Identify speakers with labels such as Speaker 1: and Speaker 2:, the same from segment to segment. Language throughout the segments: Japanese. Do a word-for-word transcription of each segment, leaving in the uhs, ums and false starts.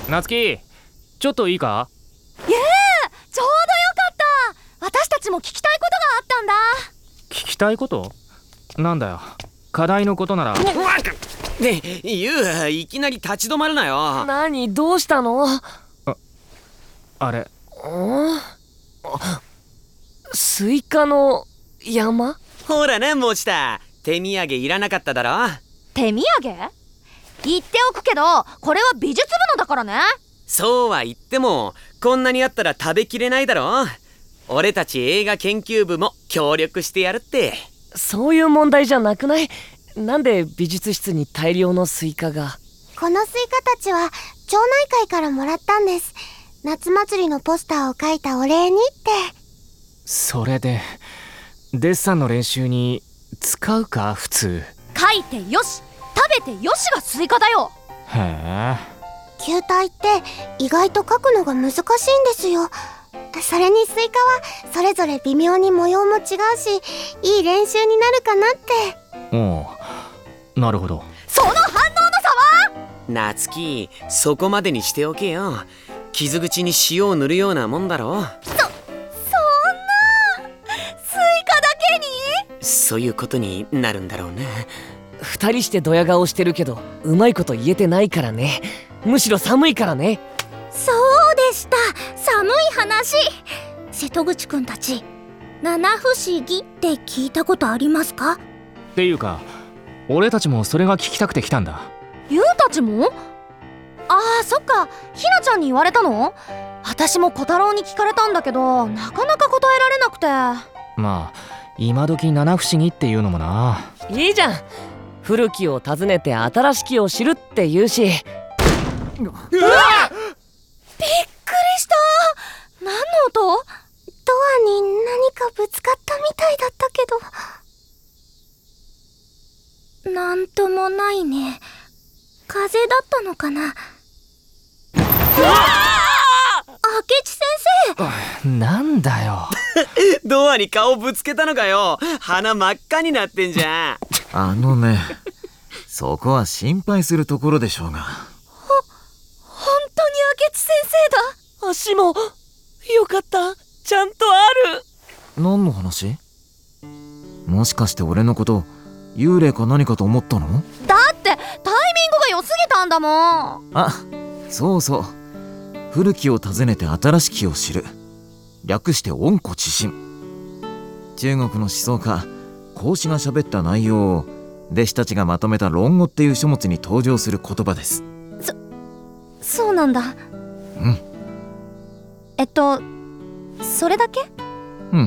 Speaker 1: 夏希、ちょっといいか？
Speaker 2: イエーイ、ちょうどよかった。私たちも聞きたいことがあったんだ。
Speaker 1: 聞きたいこと？なんだよ、課題のことなら。
Speaker 3: ねえ、ユウ、いきなり立ち止まるなよ。
Speaker 4: 何、どうしたの？あ、
Speaker 1: あれ、
Speaker 4: スイカの山？
Speaker 3: ほらね、もちた。手土産いらなかっただろ。
Speaker 2: 手土産？言っておくけど、これは美術部のだからね。
Speaker 3: そうは言っても、こんなにあったら食べきれないだろ。俺たち映画研究部も協力してやるって。
Speaker 4: そういう問題じゃなくない？なんで美術室に大量のスイカが？
Speaker 5: このスイカたちは町内会からもらったんです。夏祭りのポスターを描いたお礼にって。
Speaker 1: それでデッサンの練習に使うか？普通
Speaker 2: 書いてよし、食べてよしがスイカだよ。
Speaker 1: へえ。
Speaker 5: 球体って意外と描くのが難しいんですよ。それにスイカはそれぞれ微妙に模様も違うし、いい練習になるかなって。
Speaker 1: おう、なるほど。
Speaker 2: その反応の差は？
Speaker 3: 夏希、そこまでにしておけよ。傷口に塩を塗るようなもんだろ。
Speaker 2: そ、そんなスイカだけに？
Speaker 3: そういうことになるんだろうね。
Speaker 4: 二人してドヤ顔してるけど、うまいこと言えてないからね。むしろ寒いからね。
Speaker 5: そうでした、寒い話。瀬戸口くんたち、七不思議って聞いたことありますか？
Speaker 1: っていうか、俺たちもそれが聞きたくて来たんだ。
Speaker 2: ユウたちも？ああ、そっか、ひなちゃんに言われたの？私も小太郎に聞かれたんだけど、なかなか答えられなくて。
Speaker 1: まあ今時七不思議っていうのもな。
Speaker 4: いいじゃん。古きを訪ねて新しきを知るって言うし。
Speaker 2: うわっ、びっくりした。何の音？
Speaker 5: ドアに何かぶつかったみたいだったけど。なんともないね。風だったのかな。うわあ！明智先生。
Speaker 1: なんだよ。
Speaker 3: ドアに顔ぶつけたのかよ。鼻真っ赤になってんじゃん。
Speaker 6: あのね、そこは心配するところでしょうが。
Speaker 2: ほ、本当に明智先生だ。
Speaker 4: 足もよかった、ちゃんとある。
Speaker 6: 何の話？もしかして俺のこと幽霊か何かと思ったの？
Speaker 2: だってタイミングが良すぎたんだもん。
Speaker 6: あ、そうそう、古きを訪ねて新しきを知る、略して温故知新。中国の思想家孔子が喋った内容を弟子たちがまとめた論語っていう書物に登場する言葉です。
Speaker 2: そ、そうなんだ。
Speaker 6: うん。
Speaker 2: えっとそれだけ？
Speaker 6: うん。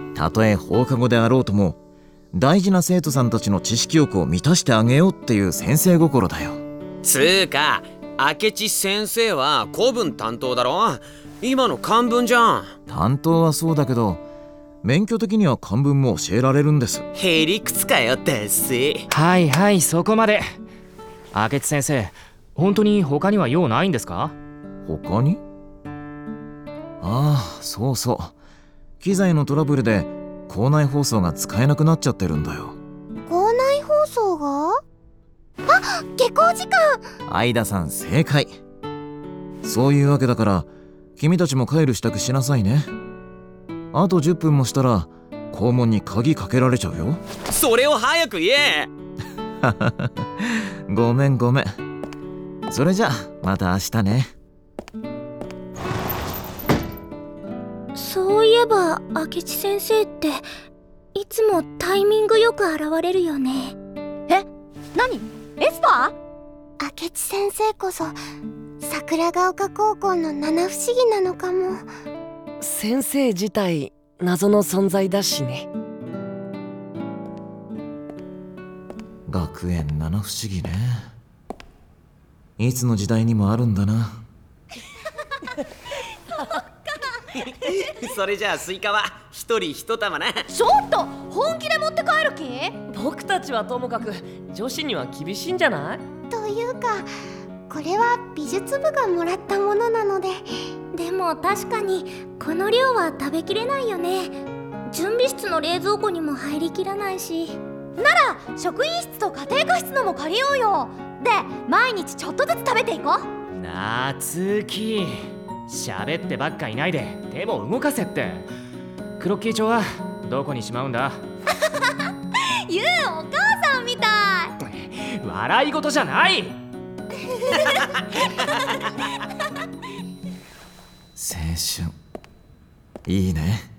Speaker 6: たとえ放課後であろうとも大事な生徒さんたちの知識欲を満たしてあげようっていう先生心だよ。
Speaker 3: つーか、明智先生は古文担当だろ。今の漢文じゃん。
Speaker 6: 担当はそうだけど免許的には漢文も教えられるんです。
Speaker 3: へりくつかよってせ。
Speaker 1: はいはい、そこまで。明智先生、本当に他には用ないんですか？
Speaker 6: 他に？ああ、そうそう、機材のトラブルで校内放送が使えなくなっちゃってるんだよ。
Speaker 5: 校内放送が？あ、下校時間。
Speaker 6: 相田さん正解。そういうわけだから君たちも帰る支度しなさいね。あとじゅっぷんもしたら校門に鍵かけられちゃうよ。
Speaker 3: それを早く言え。
Speaker 6: ごめんごめん。それじゃまた明日ね。
Speaker 5: そういえば明智先生っていつもタイミングよく現れるよね。
Speaker 2: え、何？エスパー？
Speaker 5: 明智先生こそ桜ヶ丘高校の七不思議なのかも。
Speaker 4: 先生自体謎の存在だしね。
Speaker 6: 学園七不思議ね。いつの時代にもあるんだな。
Speaker 3: それじゃあスイカは一人一玉な。
Speaker 2: ちょっと本気で持って帰る気？
Speaker 4: 僕たちはともかく女子には厳しいんじゃない？
Speaker 5: というかこれは美術部がもらったものなので。でも確かにこの量は食べきれないよね。準備室の冷蔵庫にも入りきらないし。
Speaker 2: なら職員室と家庭科室のも借りようよ。で毎日ちょっとずつ食べていこう。
Speaker 1: なつき、喋ってばっかいないで手も動かせって。クロッキー帳はどこにしまうんだ？
Speaker 2: ゆうお母さんみたい。
Speaker 1: 笑い事じゃない。
Speaker 6: 青春いいね。